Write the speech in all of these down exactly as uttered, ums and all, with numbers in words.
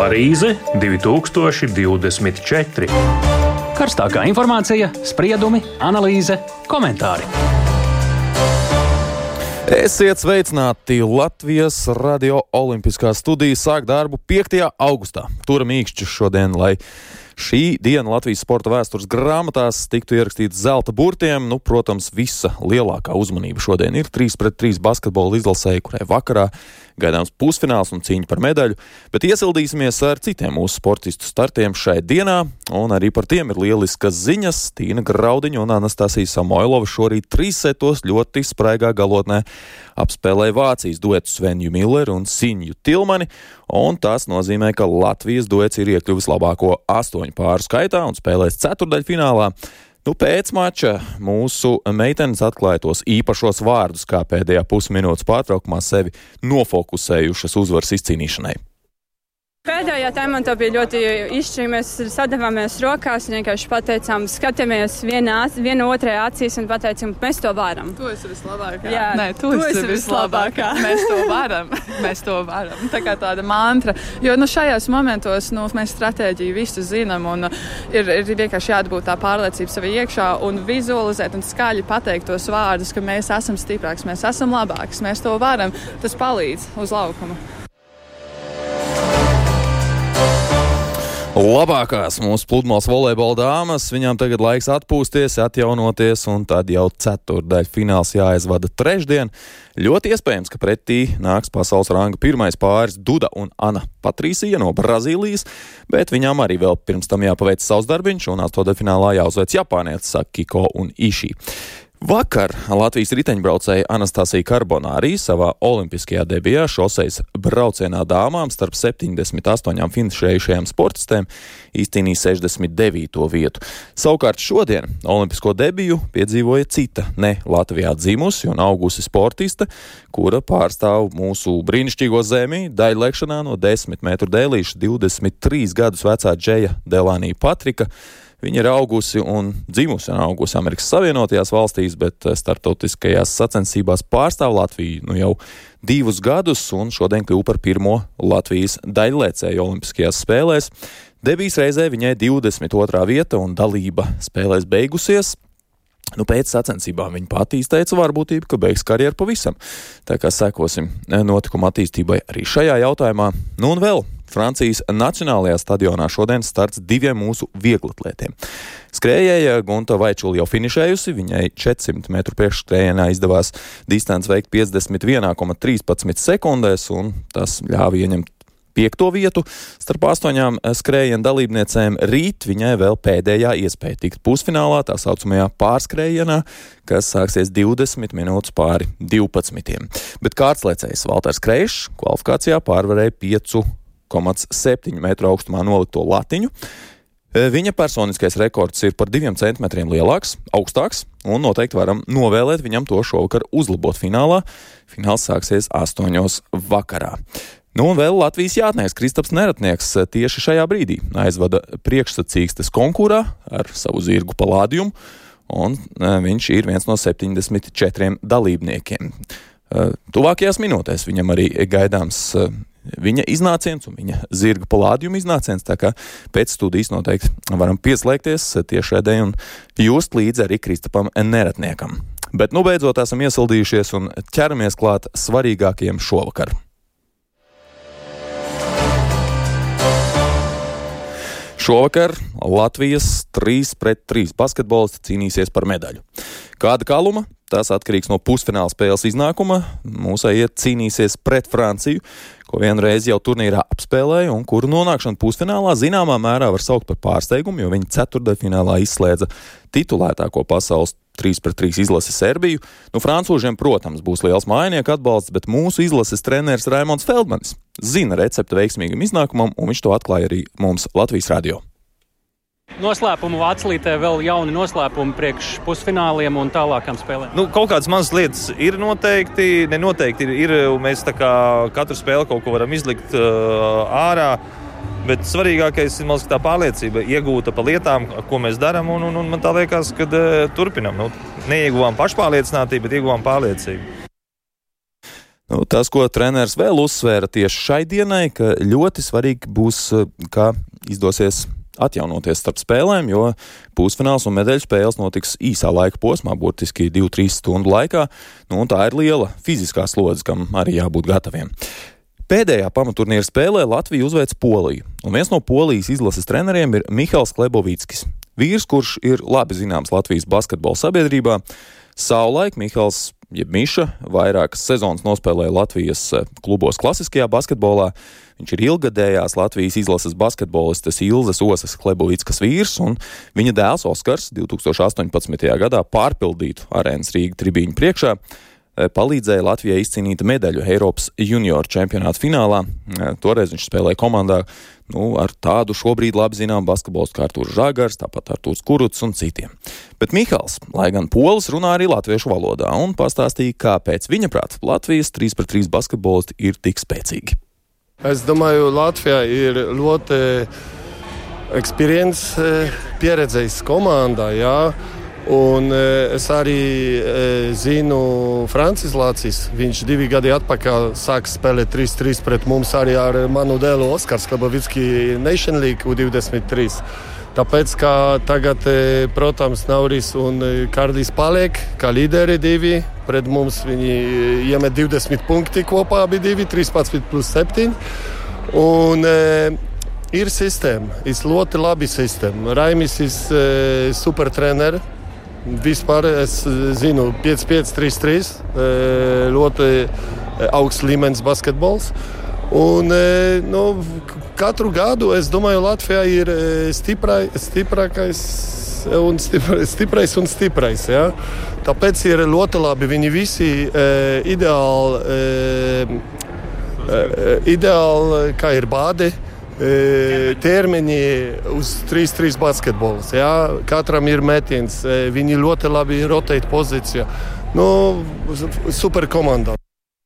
Parīze divi tūkstoši divdesmit četri. Karstākā informācija, spriedumi, analīze, komentāri. Esiet sveicināti! Latvijas radio olimpiskā studija sāk darbu piektajā augustā. Turam īkšķus šodien, lai šī diena Latvijas sporta vēstures grāmatās tiktu ierakstīts zelta burtiem. Nu, protams, visa lielākā uzmanība šodien ir trīs pret trīs basketbola izlasēji, kurai vakarā gaidāms pusfināls un cīņa par medaļu, bet iesildīsimies ar citiem mūsu sportistu startiem šai dienā, un arī par tiem ir lieliskas ziņas. Tīna Graudiņa un Anastasija Samoilova šorīt trīs setos ļoti spraigā galotnē apspēlēja Vācijas duetu Svenju Milleru un Sinju Tilmani, un tas nozīmē, ka Latvijas duets ir iekļuvis labāko astoņu pāru skaitā un spēlēs ceturdaļfinālā. Nu, pēc mača mūsu meitenes atklāja tos īpašos vārdus, kā pēdējā pusminūtes pārtraukumā sevi nofokusējušas uzvaras izcīnīšanai. Pēdējā taimantā bija ļoti izšķirīgi. Mēs sadavāmies rokās un vienkārši pateicām, skatāmies vienā, viena otrai acīs un pateicām, mēs to varam. Tu esi vislabākā. Jā, Nē, tu, tu esi esi vislabākā. Mēs to varam. Mēs to varam. Tā kā tāda mantra. Jo nu, šajos momentos nu, mēs stratēģiju visu zinām un ir, ir vienkārši jāatbūt tā pārliecība savai iekšā un vizualizēt un skaļi pateikt tos vārdus, ka mēs esam stiprāks, mēs esam labāks, mēs to varam. Tas palīdz uz laukuma. Labākās mūsu pludmales volejbola dāmas, viņām tagad laiks atpūsties, atjaunoties, un tad jau ceturtdaļa fināls jāizvada trešdien. Ļoti iespējams, ka pretī nāks pasaules ranga pirmais pāris Duda un Ana Patrīsija no Brazīlijas, bet viņām arī vēl pirms tam jāpaveic savs darbiņš, un astoņdaļfinālā jāuzveic japānietis Sakiko un Ishii. Vakar Latvijas riteņbraucēja Anastasija Karbonārī savā olimpiskajā debijā šoseis braucienā dāmām starp septiņdesmit astoņām finišējušajām sportistēm izcīnīja sešdesmit devīto vietu. Savukārt šodien olimpisko debiju piedzīvoja cita ne Latvijā dzimusi un augusi sportiste, kura pārstāv mūsu brīnišķīgo zemi daļlekšanā no desmit metru dēlīša divdesmit trīs gadus vecā Džeja Delānī Patrika. Viņa ir augusi un dzimusi un augusi Amerikas Savienotajās valstīs, bet starptautiskajās sacensībās pārstāv Latviju nu jau divus gadus un šodien kļuva par pirmo Latvijas daļlēcēju olimpiskajās spēlēs. Debijas reizē viņai divdesmit otrā vieta un dalība spēlēs beigusies. Nu, pēc sacensībām viņa pati izteica varbūtību, ka beigs karjeru pavisam. Tā kā sekosim notikuma attīstībai arī šajā jautājumā. Nu un vēl Francijas Nacionālajā stadionā šodien starts diviem mūsu vieglatlētiem. Skrējēja Gunta Vaičula jau finišējusi, viņai četrsimt metru priekšskrējienā izdevās distanci veikt piecdesmit viens komats trīspadsmit sekundēs, un tas ļāva ieņemt piekto vietu starp astoņām skrējienu dalībniecēm. Rīt viņai vēl pēdējā iespēja tikt pusfinālā, tā saucamajā pārskrējienā, kas sāksies divdesmit minūtes pāri divpadsmitiem. Bet kārtslēcējs Valters Kreišs kvalifikācijā pārvarēja pieci komats septiņi metru augstumā nolikto latiņu. Viņa personiskais rekords ir par diviem centimetriem lielāks, augstāks, un noteikti varam novēlēt viņam to šovakar uzlabot finālā. Fināls sāksies astoņos vakarā. Nu un vēl Latvijas jātnieks Kristaps Neratnieks tieši šajā brīdī aizvada priekšsacīkstes konkurā ar savu zirgu Palādiumu, un viņš ir viens no septiņdesmit četriem dalībniekiem. Tuvākajās minūtēs viņam arī gaidāms viņa iznāciens un viņa zirga Palādiuma iznāciens, tā kā pēc studijas noteikti varam pieslēgties tiešraidē un just līdzi arī Kristapam Neratniekam. Bet nu beidzot esam iesildījušies un ķeramies klāt svarīgākajiem šovakar. Šovakar Latvijas trīs pret trīs basketbolisti cīnīsies par medaļu. Kāda kaluma? Tas atkarīgs no pusfināla spēles iznākuma. Mūsējie cīnīsies pret Franciju, ko vienreiz jau turnīrā apspēlēja un kuru nonākšanu pusfinālā zināmā mērā var saukt par pārsteigumu, jo viņi ceturtdaļfinālā izslēdza titulētāko pasaules trīs pret trīs izlasi Serbiju. Nu, francūžiem, protams, būs liels mājinieku atbalsts, bet mūsu izlases treneris Raimonds Feldmanis zina recepti veiksmīgam iznākumam, un viņš to atklāja arī mums Latvijas radio. Noslēpumu Vāclītē vēl jauni noslēpumi priekš pusfināliem un tālākām spēlēm? Nu, kaut kādas mazas lietas ir noteikti, nenoteikti ir, ir mēs tā kā katru spēli kaut ko varam izlikt uh, ārā. Bet svarīgākais ir tā pārliecība, iegūta pa lietām, ko mēs darām, un, un, un man tā liekas, ka uh, turpinam. Nu, neieguvām pašpārliecinātību, bet ieguvām pārliecību. Nu, tas, ko treneris vēl uzsvēra tieši šai dienai, ka ļoti svarīgi būs, kā izdosies atjaunoties starp spēlēm, jo pusfināls un medaļu spēles notiks īsā laika posmā, burtiski divu trīs stundu laikā. Nu, un tā ir liela fiziskā slodze, kam arī jābūt gataviem. Pēdējā pamaturnīra spēlē Latvija uzveic Poliju, un viens no Polijas izlases treneriem ir Mihals Klebovickis. Vīrs, kurš ir labi zināms Latvijas basketbola sabiedrībā. Savulaik Mihals, jeb Miša, vairākas sezonas nospēlēja Latvijas klubos klasiskajā basketbolā. Viņš ir ilgadējās Latvijas izlases basketbolistes Ilzes Osas Klebovickas vīrs, un viņa dēls Oskars divi tūkstoši astoņpadsmitajā gadā pārpildītu Arēnas Rīga tribīņu priekšā palīdzēja Latvijai izcīnīt medaļu Eiropas junioru čempionāta finālā. Toreiz viņš spēlēja komandā nu, ar tādu šobrīd labi zinām basketbolistu kā Artūrs Žagars, tāpat Artūrs Kuruts un citiem. Bet Mihals, lai gan polis, runā arī latviešu valodā un pastāstīja, kāpēc viņa prāt Latvijas trīs pret trīs basketbolisti ir tik spēcīgi. Es domāju, Latvijā ir ļoti experience, pieredzējis komandā, jā. Un es arī zinu Francis Lācis. Viņš divi gadi atpakaļ sāk spēlēt trīs trīs pret mums arī ar manu dēlu Oskars Klebovicki Nation League U divdesmit trīs. Tāpēc, ka tagad, protams, Nauris un Kārlis paliek kā līderi divi. Pret mums viņi iemet divdesmit punkti kopā, abi divi, trīspadsmit plus septiņi. Un ir sistēma, ir ļoti labi sistēma. Raimis ir super treneris. Vispār es zinu pieci pieci trīs trīs, ļoti augsts līmenis basketbols. Un nu, katru gadu es domāju, Latvijā ir stiprai, stiprākais un stiprais, stiprais un stiprais. Ja? Tāpēc ir ļoti labi. Viņi visi ideāli, ideāli kā ir bādi. Termiņi uz trīs trīs basketbols. Ja? Katram ir metiens, viņi ļoti labi rotēt pozīciju. Nu, super komanda.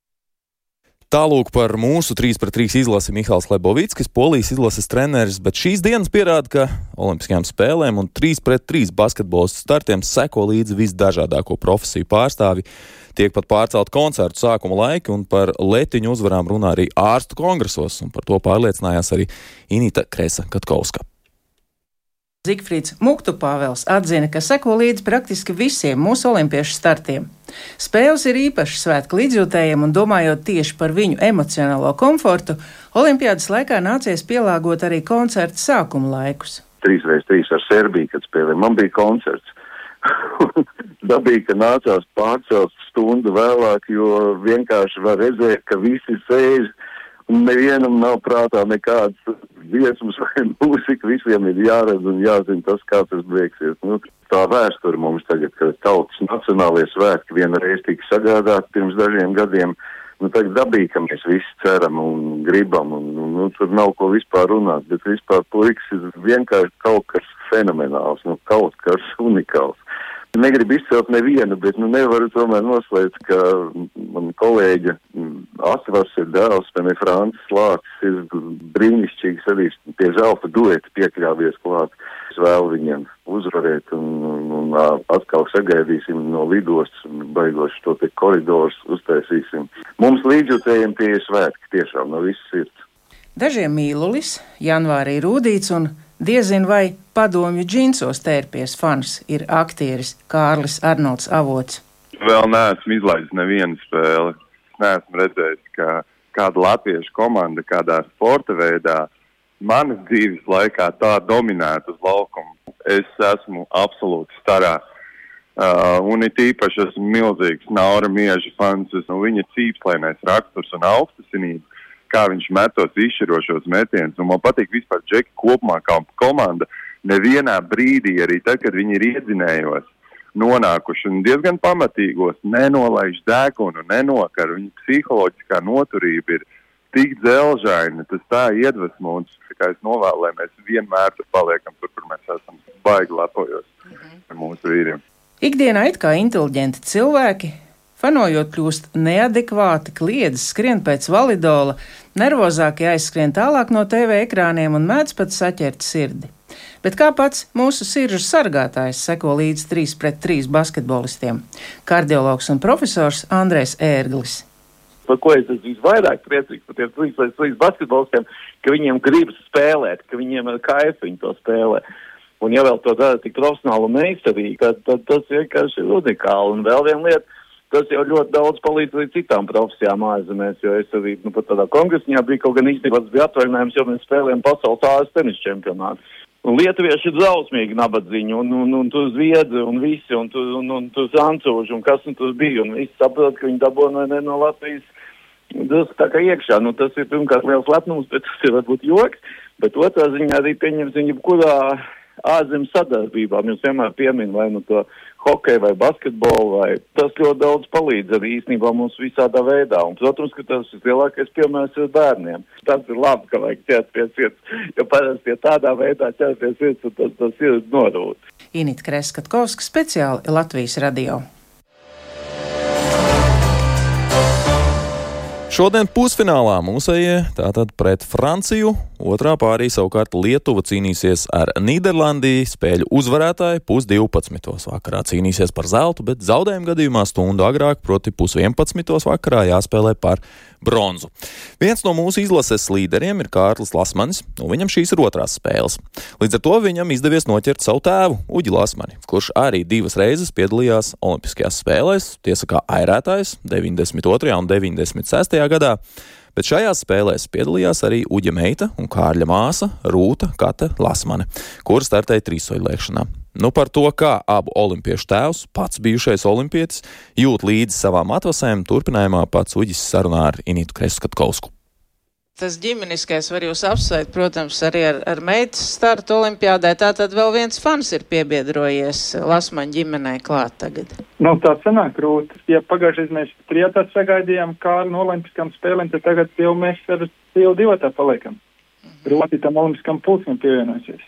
Tālūk par mūsu trīs pret trīs izlasi Mihals Klebovickis, Polijas izlases treneris, bet šīs dienas pierāda, ka olimpiskajām spēlēm un trīs pret trīs basketbolistu startiem seko līdzi visdažādāko profesiju pārstāvi. Tiek pat pārcelt koncertu sākuma laiki, un par letiņu uzvarām runā arī ārstu kongresos, un par to pārliecinājās arī Inita Kresa-Katkovska. Zigfrīds Muktupāvels atzina, ka seko līdzi praktiski visiem mūsu olimpiešu startiem. Spēles ir īpaši svētku līdzjūtējiem, un domājot tieši par viņu emocionālo komfortu, olimpiādas laikā nācies pielāgot arī koncertu sākuma laikus. trīs pret trīs ar Serbiju, kad spēlēja, man bija koncerts. Dabīgi, ka nācās pārcelt stundu vēlāk, jo vienkārši var redzēt, ka visi sēž un nevienam nav prātā nekāds dziesmas vai mūzika. Visiem ir jāredz un jāzina tas, kā tas beigsies. Nu, tā vēsture mums tagad, ka tautas nacionālie svētki vienreiz tika sagādāti pirms dažiem gadiem. Nu, tagad dabīgi, ka mēs visi ceram un gribam, un, un nu, tur nav ko vispār runāt, bet vispār puikas ir vienkārši kaut kas fenomenāls, nu, kaut kas unikāls. Negribu izcelt nevienu, bet nu, nevaru tomēr noslēgt, ka man kolēģa Asvars ir dēls, man ir Francis Lācis, ir brīnišķīgs arī pie zelta dueta piekļāvies klāt. Es vēlu viņiem uzvarēt un, un, un atkal sagaidīsim no lidostas un baigoši to te koridors uztaisīsim. Mums līdzjutējiem tie ir svētki tiešām no visas sirds. Dažiem mīlulis, janvārī Rūdīts un diezin vai padomju džinsos tērpies fans ir aktieris Kārlis Arnolds Avots. Vēl neesmu izlaidis nevienu spēli. Neesmu redzējis, ka kāda latviešu komanda kādā sporta veidā manas dzīves laikā tā dominētu uz laukumu. Es esmu absolūti starā. Uh, un it īpaši esmu milzīgs Naura Mieža fans. Nu, viņa cīpslainais raksturs un augstasinība, kā viņš metos izšķirošos metienus, un man patīk vispār džeki kopumā kā komanda, nevienā brīdī, arī tad, kad viņi ir iedzinējos, nonākuši un diezgan pamatīgos, nenolaiž dēkunu, nenokar, viņa psiholoģiskā noturība ir tik dzelžaina, tas tā iedvesmo, un kā es novēlu, lai mēs vienmēr tur paliekam tur, kur mēs esam, baigi lepojos ar mūsu vīriem. Ikdienā it kā inteliģenti cilvēki, fanojot kļūst neadekvāti, kliedz, skrien pēc validola, nervozāki aizskrien tālāk no T V ekrāniem un mēdz pat saķert sirdi. Bet kā pats mūsu siržu sargātājs seko līdz trīs pret trīs basketbolistiem? Kardiologs un profesors Andrejs Ērglis. par ko es esmu visvairāk priecīgs par tiem slīdz basketbolistiem, ka viņiem gribas spēlēt, ka viņiem ar kaifu viņi to spēlē. Un ja vēl to dara tik profesionāli un meistarīgi, tad, tad tas vienkārši ir unikāli. Un vēl viena lieta, tas jau ļoti daudz palīdz arī citām profesijām ārzemēs, jo es arī, nu, pat tādā kongresiņā bija kaut gan īstenībā bija atvaļinājums, jo mēs spēlējam pasaules āras tenis čempionātu. Un lietuvieši ir drausmīgi nabadzīņi, un, un, un tur zviedri, un visi, un tur, un, un tur francūži, un kas un tur bija, un visi saprot, ka viņi dabūna ne no Latvijas drusku tā kā iekšā. Nu, tas ir pirmkārt liels lepnums, bet tas ir varbūt joks, bet otrā ziņā arī pieņems viņu kurā ārzemju sadarbībā. Jūs vienmēr piemin vai nu to hokeju vai basketbolu, vai tas ļoti daudz palīdz arī īstenībā mums visādā veidā. Un, protams, ka tas ir lielākais piemērs ir bērniem. Tas ir labi, ka vajag ķert pie sirds, jo parasti, ja tādā veidā ķert pie sirds, tas, tas ir norūts. Inita Kreskatkovska, speciāli Latvijas radio. Šodien pusfinālā mūsējie tātad pret Franciju, otrā pārī savukārt Lietuva cīnīsies ar Nīderlandi, spēļu uzvarētāji pusdivpadsmitos vakarā cīnīsies par zeltu, bet zaudējuma gadījumā stundu agrāk, proti pusvienpadsmitos vakarā jāspēlē par bronzu. Viens no mūsu izlases līderiem ir Kārlis Lasmanis, un viņam šīs ir otrās spēles. Līdz ar to viņam izdevies noķert savu tēvu, Uģi Lasmani, kurš arī divas reizes piedalījās Olimpiskajās spēlēs, tiesa kā airētājs deviņdesmit otrajā un deviņdesmit sestajā gadā, bet šajās spēlēs piedalījās arī Uģa meita un Kārļa māsa Rūta Kata Lasmane, kura startēja trīssoļlēkšanā. Nu par to, kā abu olimpiešu tēvs, pats bijušais olimpietis, jūt līdzi savām atvasēm, turpinājumā pats Uģis sarunā ar Initu Kreskatkovsku. Tas ģimeniskais var jūs apsveikt, protams, arī ar, ar meitas startu olimpiādē. Tātad vēl viens fans ir piebiedrojies Lasmaņa ģimenei klāt tagad. Nu, tā sanāk, Rūt. Ja pagājušais mēs trijotā sagaidījām Kārli no olimpiskām spēlēm, tad tagad jau mēs ar jau divotā paliekam. Rūti tam olimpiskam pulcim pievienosies.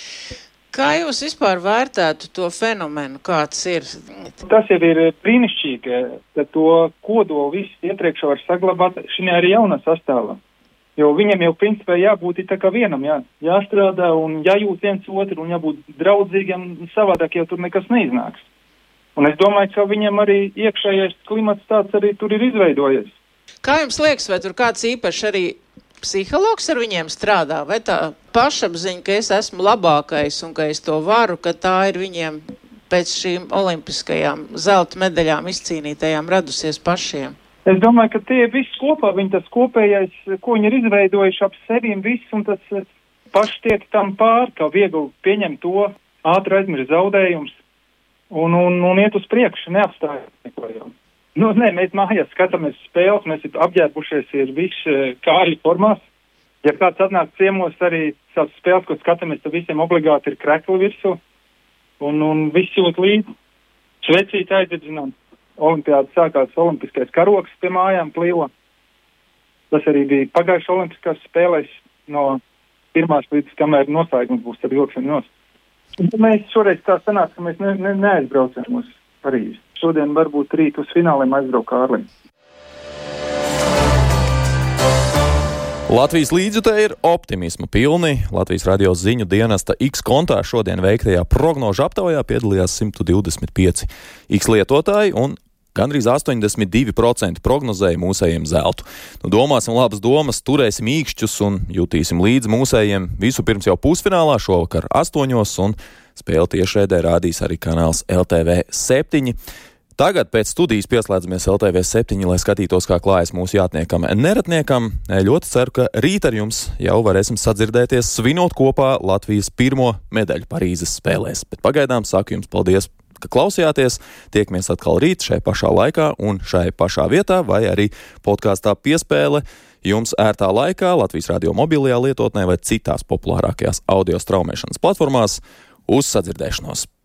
Kā jūs vispār vērtētu to fenomenu, kāds ir? Tas jau ir brīnišķīgi, ka to kodolu visu iepriekš var saglabāt šī arī jaunā sastāvā. Jo viņam jau principā jābūt tā kā vienam, jā, jāstrādā un jājūt viens otru un jābūt draudzīgiem, savādāk jau tur nekas neiznāks. Un es domāju, ka viņam arī iekšējais klimats tāds arī tur ir izveidojies. Kā jums liekas, vai tur kāds īpaši arī psihologs ar viņiem strādā, vai tā pašapziņa, ka es esmu labākais un ka es to varu, ka tā ir viņiem pēc šīm olimpiskajām zelta medaļām izcīnītajām radusies pašiem? Es domāju, ka tie viss kopā, viņi tas kopējais, ko viņi ir izveidojuši ap sevīm viss, un tas paši tiek tam pār, kā viegli pieņem to, ātri aizmirst zaudējums un, un, un iet uz priekšu, neapstājot neko jau. Nu, nē, mēs mājās skatāmies spēles, mēs ir apģērbušies, ir visi kārļi formās. Ja kāds atnāk ciemos arī savas spēles, ko skatāmies, tad visiem obligāti ir krekli virsū. Un, un viss jūt līdzi. Švecīt aizdedzinām. Olimpiāda sākās olimpiskais karoks pie mājām plīvo. Tas arī bija pagājušas olimpiskās spēlēs no pirmās līdz kamēr noslēgums būs ar joksiem nost. Un mēs šoreiz tā sanāk, ka mēs ne, ne, neaizbraucam uz Parīzi. Šodien varbūt rīt uz fināliem aizbrauc Kārlim. Latvijas līdzjutēji ir optimisma pilni. Latvijas radio ziņu dienesta X kontā šodien veiktajā prognožu aptaujā piedalījās simt divdesmit pieci X lietotāji un gandrīz astoņdesmit divi procenti prognozēja mūsējiem zeltu. Nu, domāsim labas domas, turēsim īkšķus un jutīsim līdzi mūsējiem visu pirms jau pusfinālā šovakar astoņos un spēli tiešraidē rādīs arī kanāls L T V septiņi. Tagad pēc studijas pieslēdzamies L T V septiņi, lai skatītos, kā klājas mūsu jātniekam neratniekam. Ļoti ceru, ka rīt ar jums jau varēsim sadzirdēties, svinot kopā Latvijas pirmo medaļu Parīzes spēlēs. Bet pagaidām saku jums paldies, ka klausījāties. Tiekamies atkal rīt šai pašā laikā un šai pašā vietā, vai arī podkāstā piespēle jums ērtā laikā Latvijas radio mobilajā lietotnē vai citās populārākajās audio straumēšanas platformās. Uz sadzirdēšanos!